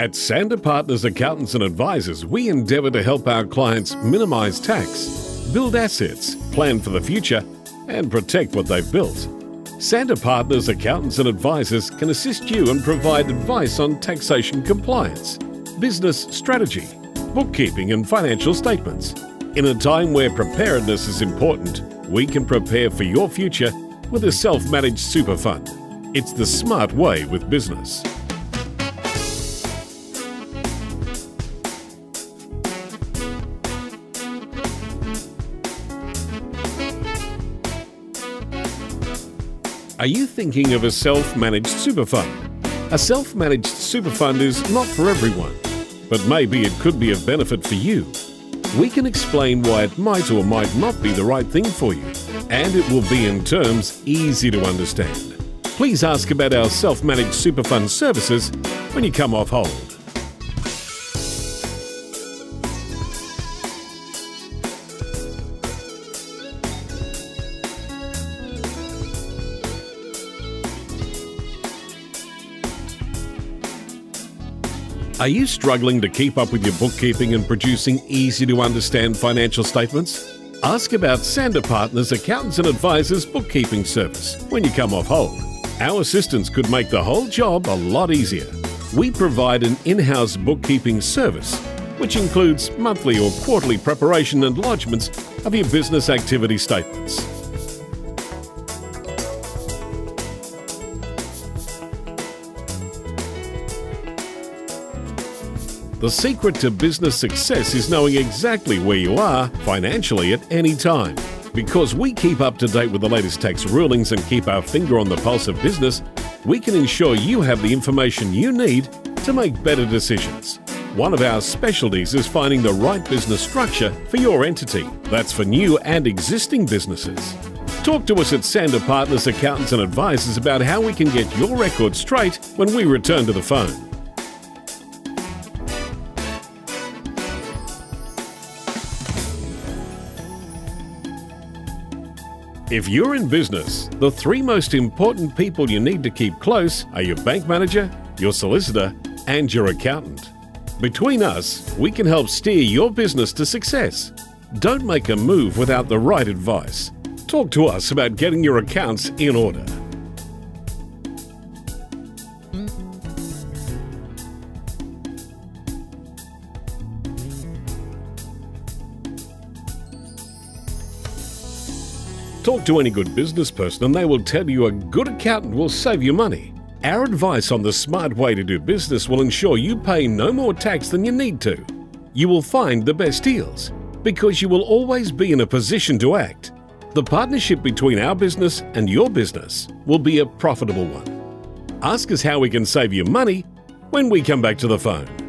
At Sander Partners Accountants and Advisors, we endeavour to help our clients minimise tax, build assets, plan for the future, and protect what they've built. Sander Partners Accountants and Advisors can assist you and provide advice on taxation compliance, business strategy, bookkeeping and financial statements. In a time where preparedness is important, we can prepare for your future with a self-managed super fund. It's the smart way with business. Are you thinking of a self-managed super fund? A self-managed super fund is not for everyone, but maybe it could be of benefit for you. We can explain why it might or might not be the right thing for you, and it will be in terms easy to understand. Please ask about our self-managed super fund services when you come off hold. Are you struggling to keep up with your bookkeeping and producing easy-to-understand financial statements? Ask about Sander Partners Accountants and Advisors bookkeeping service when you come off hold. Our assistance could make the whole job a lot easier. We provide an in-house bookkeeping service, which includes monthly or quarterly preparation and lodgements of your business activity statements. The secret to business success is knowing exactly where you are financially at any time. Because we keep up to date with the latest tax rulings and keep our finger on the pulse of business, we can ensure you have the information you need to make better decisions. One of our specialties is finding the right business structure for your entity. That's for new and existing businesses. Talk to us at Sander Partners Accountants and Advisors about how we can get your record straight when we return to the phone. If you're in business, the three most important people you need to keep close are your bank manager, your solicitor, and your accountant. Between us, we can help steer your business to success. Don't make a move without the right advice. Talk to us about getting your accounts in order. Talk to any good business person and they will tell you a good accountant will save you money. Our advice on the smart way to do business will ensure you pay no more tax than you need to. You will find the best deals because you will always be in a position to act. The partnership between our business and your business will be a profitable one. Ask us how we can save you money when we come back to the phone.